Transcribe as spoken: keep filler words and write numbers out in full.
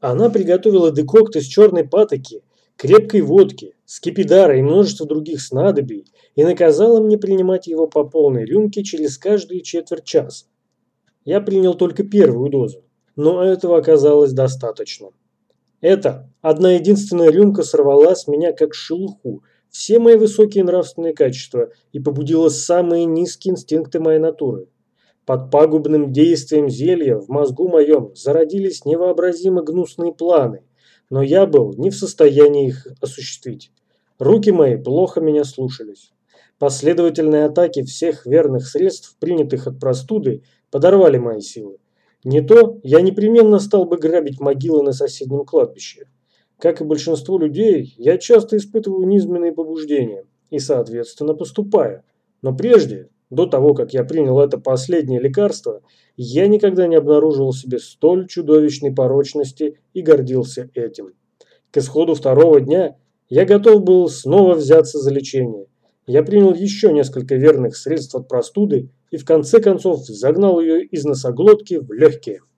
Она приготовила декокт из черной патоки, крепкой водки, скипидара и множество других снадобий и наказала мне принимать его по полной рюмке через каждые четверть часа. Я принял только первую дозу, но этого оказалось достаточно. Эта одна единственная рюмка сорвала с меня как шелуху все мои высокие нравственные качества и побудила самые низкие инстинкты моей натуры. Под пагубным действием зелья в мозгу моем зародились невообразимо гнусные планы, но я был не в состоянии их осуществить. Руки мои плохо меня слушались. Последовательные атаки всех верных средств, принятых от простуды, подорвали мои силы. Не то я непременно стал бы грабить могилы на соседнем кладбище. Как и большинство людей, я часто испытываю низменные побуждения и, соответственно, поступаю. Но прежде, до того, как я принял это последнее лекарство, я никогда не обнаруживал в себе столь чудовищной порочности и гордился этим. К исходу второго дня я готов был снова взяться за лечение. Я принял еще несколько верных средств от простуды и в конце концов загнал ее из носоглотки в легкие.